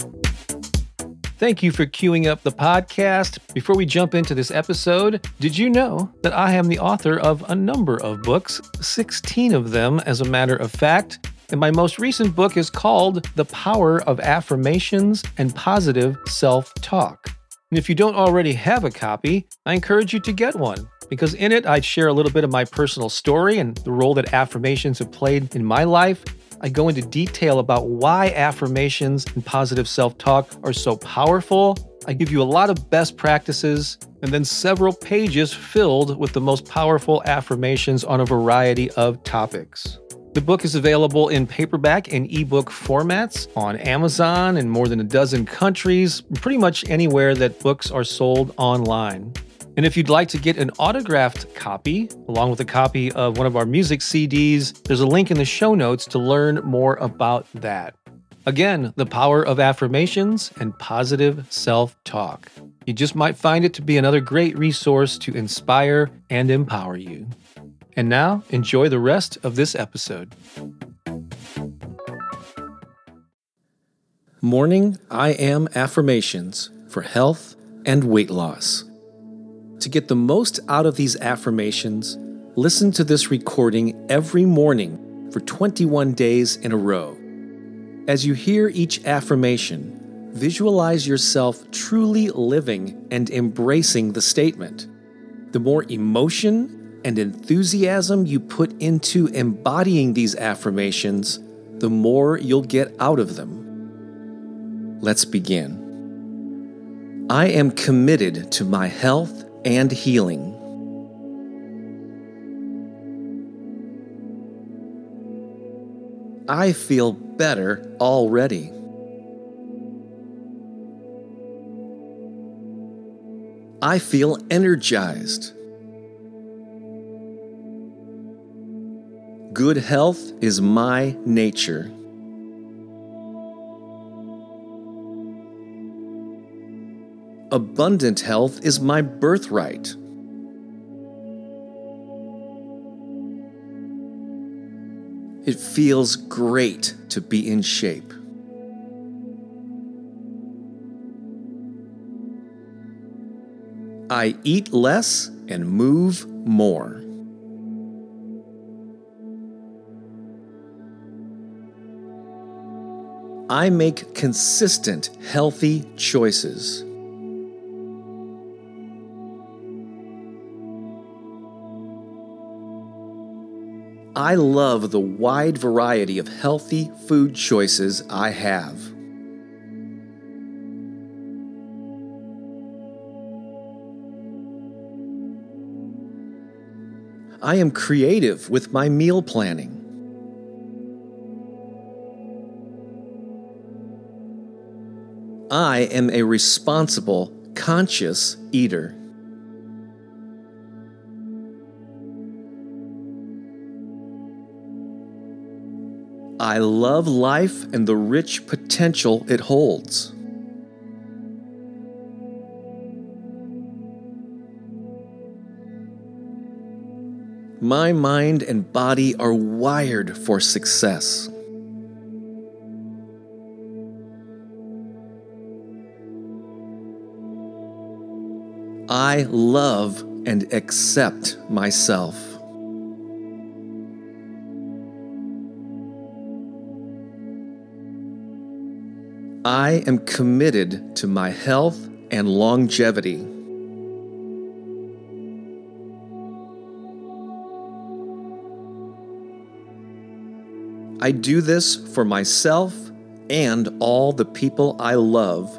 Thank you for queuing up the podcast. Before we jump into this episode, did you know that I am the author of a number of books, 16 of them as a matter of fact, and my most recent book is called The Power of Affirmations and Positive Self-Talk. And if you don't already have a copy, I encourage you to get one, because in it I share a little bit of my personal story and the role that affirmations have played in my life. I go into detail about why affirmations and positive self-talk are so powerful. I give you a lot of best practices and then several pages filled with the most powerful affirmations on a variety of topics. The book is available in paperback and ebook formats on Amazon in more than a dozen countries, pretty much anywhere that books are sold online. And if you'd like to get an autographed copy, along with a copy of one of our music CDs, there's a link in the show notes to learn more about that. Again, The Power of Affirmations and Positive Self-Talk. You just might find it to be another great resource to inspire and empower you. And now, enjoy the rest of this episode. Morning I Am Affirmations for Health and Weight Loss. To get the most out of these affirmations, listen to this recording every morning for 21 days in a row. As you hear each affirmation, visualize yourself truly living and embracing the statement. The more emotion and enthusiasm you put into embodying these affirmations, the more you'll get out of them. Let's begin. I am committed to my health and healing. I feel better already. I feel energized. Good health is my nature. Abundant health is my birthright. It feels great to be in shape. I eat less and move more. I make consistent, healthy choices. I love the wide variety of healthy food choices I have. I am creative with my meal planning. I am a responsible, conscious eater. I love life and the rich potential it holds. My mind and body are wired for success. I love and accept myself. I am committed to my health and longevity. I do this for myself and all the people I love.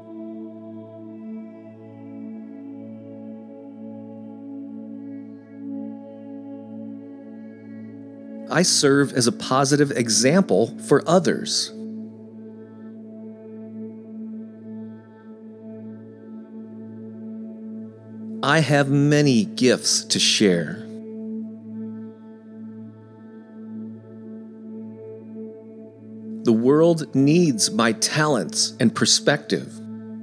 I serve as a positive example for others. I have many gifts to share. The world needs my talents and perspective.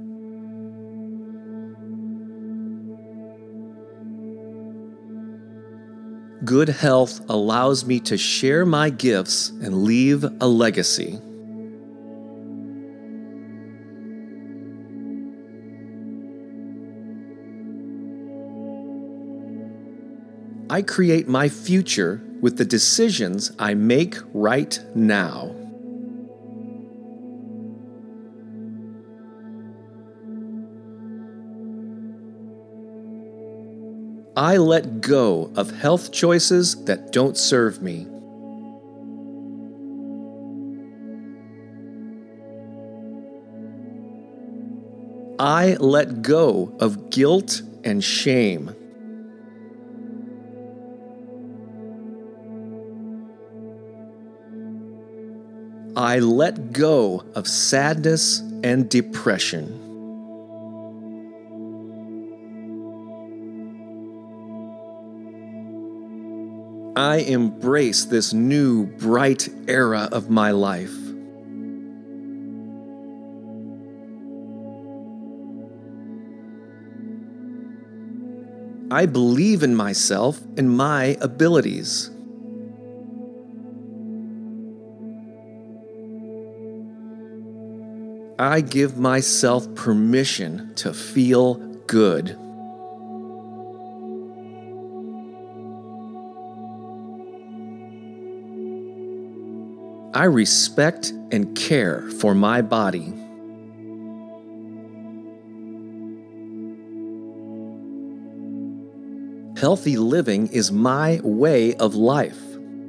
Good health allows me to share my gifts and leave a legacy. I create my future with the decisions I make right now. I let go of health choices that don't serve me. I let go of guilt and shame. I let go of sadness and depression. I embrace this new, bright era of my life. I believe in myself and my abilities. I give myself permission to feel good. I respect and care for my body. Healthy living is my way of life.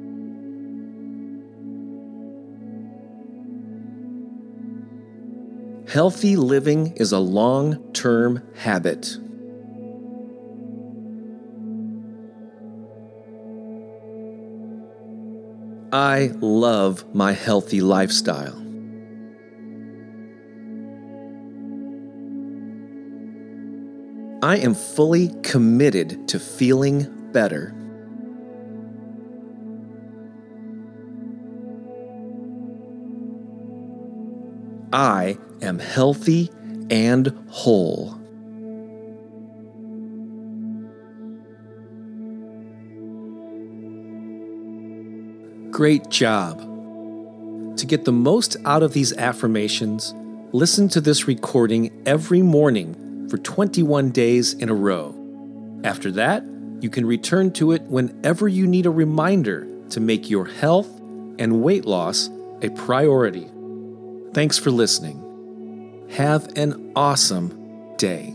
Healthy living is a long-term habit. I love my healthy lifestyle. I am fully committed to feeling better. I am healthy and whole. Great job. To get the most out of these affirmations, listen to this recording every morning for 21 days in a row. After that, you can return to it whenever you need a reminder to make your health and weight loss a priority. Thanks for listening. Have an awesome day.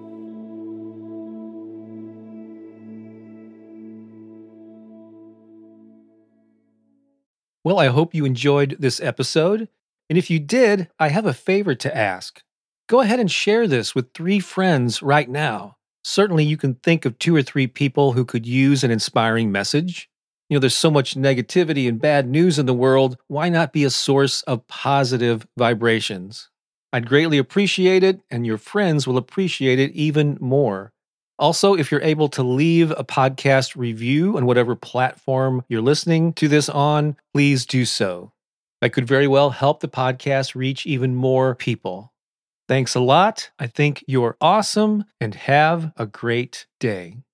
Well, I hope you enjoyed this episode. And if you did, I have a favor to ask. Go ahead and share this with 3 friends right now. Certainly, you can think of 2 or 3 people who could use an inspiring message. There's so much negativity and bad news in the world. Why not be a source of positive vibrations? I'd greatly appreciate it, and your friends will appreciate it even more. Also, if you're able to leave a podcast review on whatever platform you're listening to this on, please do so. That could very well help the podcast reach even more people. Thanks a lot. I think you're awesome, and have a great day.